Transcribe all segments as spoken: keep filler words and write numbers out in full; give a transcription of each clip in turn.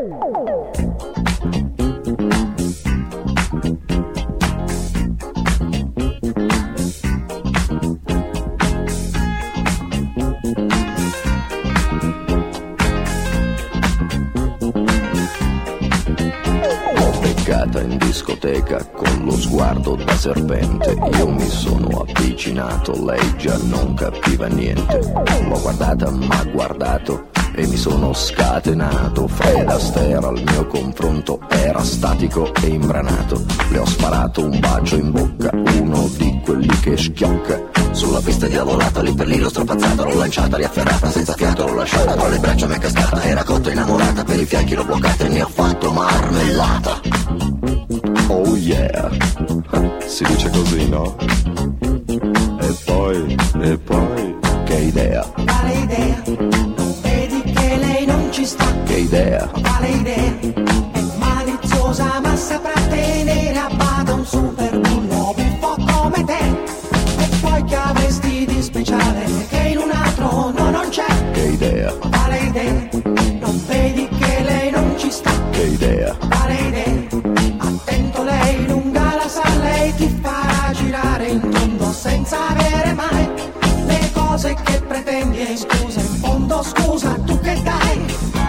In discoteca con lo sguardo da serpente, io mi sono avvicinato, lei già non capiva niente. L'ho guardata, m'ha guardato e mi sono scatenato. Fred Astaire al mio confronto era statico e imbranato. Le ho sparato un bacio in bocca, uno di quelli che schiocca. Sulla pista di lavorata, lì per lì l'ho strapazzata, l'ho lanciata, riafferrata, senza fiato l'ho lasciata, tra le braccia mi è cascata, era cotta innamorata, per i fianchi l'ho bloccata e ne ho fatto marmellata. Oh yeah, si dice così, no? E poi, e poi, che idea? Quale idea? Non vedi che lei non ci sta? Che idea? Quale idea? È maliziosa ma saprà tenere a bada un super bullo buffo come te. E poi che avresti di speciale che in un altro no non c'è? Che idea? Quale idea? Non vedi che lei non ci sta? Che idea? Quale idea? Attento, lei lunga la sa, lei ti farà girare in tondo senza avere mai le cose che pretendi. E scusa, in fondo scusa, tu che dai?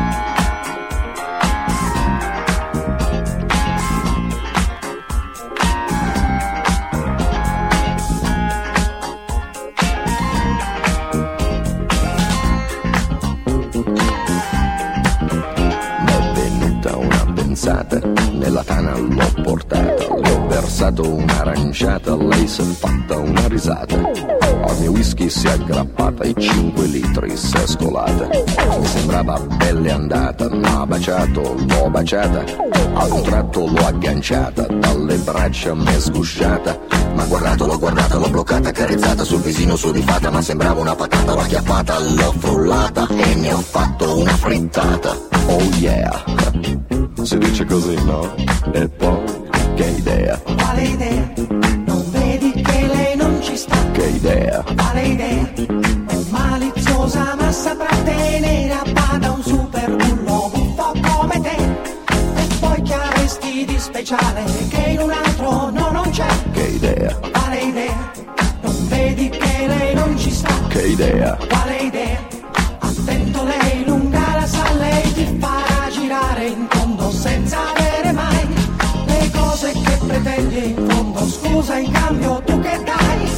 Nella tana l'ho portata, le ho versato un'aranciata, lei si è fatta una risata. Al mio whisky si è aggrappata e cinque litri si è scolata. Mi sembrava belle andata, m'ha baciato, l'ho baciata. Ad un tratto l'ho agganciata, dalle braccia m'è sgusciata. M'ha guardato, l'ho guardata, l'ho bloccata, accarezzata sul visino sudifata, ma sembrava una patata, l'ho acchiappata, l'ho frullata e ne ho fatto una frittata. Oh yeah, si dice così, no? E poi, che idea? Quale idea? Non vedi che lei non ci sta? Che idea? Quale idea? È maliziosa ma saprà tenere a bada un super bullo buffo come te. E poi che avresti di speciale che in un altro no non c'è? Che idea? Quale idea? Non vedi che lei non ci sta? Che idea? Quale idea? Attento, lei lunga la sa, lei ti farà girare in tondo senza avere mai le cose che pretendi. In fondo scusa, in cambio tu che dai?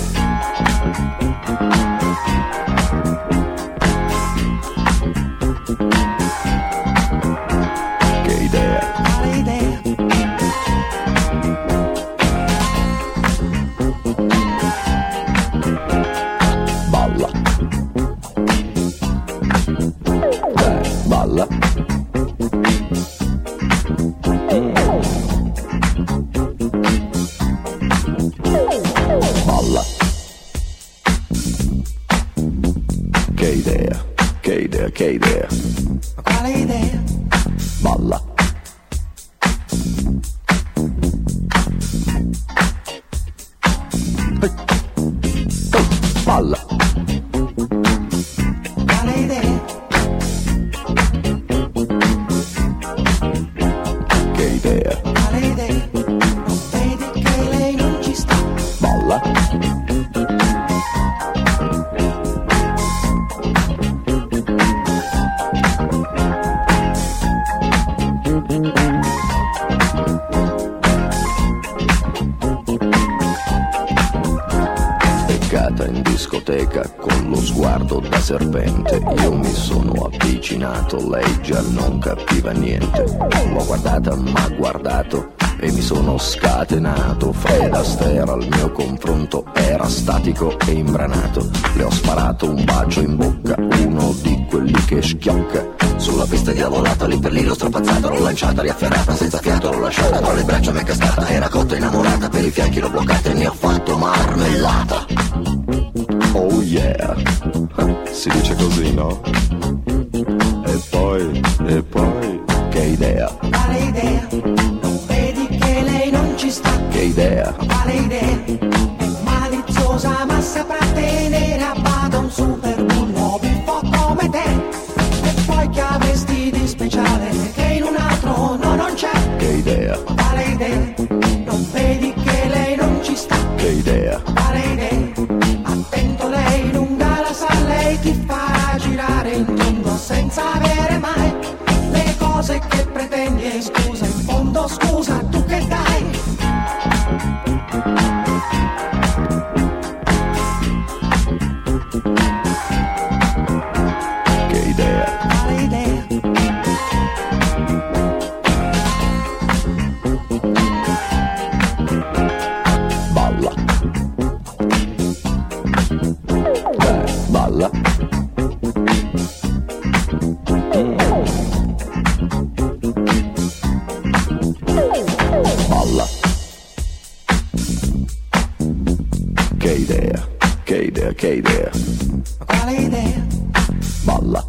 Che idea? Quale idea? Balla. Dai, balla. Balla. Che idea, che idea, che idea. Quale idea? Balla. Hey. Oh, balla. Quale idea? Che idea. Quale idea? Non vedi che lei non ci sta? Balla. Beccata in discoteca con lo sguardo da serpente, io mi sono avvicinato, lei già non capiva niente. L'ho guardata, m'ha guardato e mi sono scatenato. Fred Astaire al mio confronto era statico e imbranato. Le ho sparato un bacio in bocca, uno di quelli che schiocca. Sulla pista di lavorata, lì per lì l'ho strapazzata, l'ho lanciata, riafferrata, senza fiato l'ho lasciata, tra le braccia mi è cascata, era cotta innamorata, per i fianchi l'ho bloccata e ne ho fatto marmellata. Oh yeah, si dice così, no? E poi, e poi, che idea? Quale idea? Non vedi che lei non ci sta? Che idea? Quale idea? È maliziosa ma saprà tenere a bada un super bullo buffo come te. E poi che avresti di speciale che in un altro fondo scusa, tu che dai? Che idea? Quale idea? Balla. Beh, balla. Balla. Che idea, che idea, che idea. Quale idea? Balla.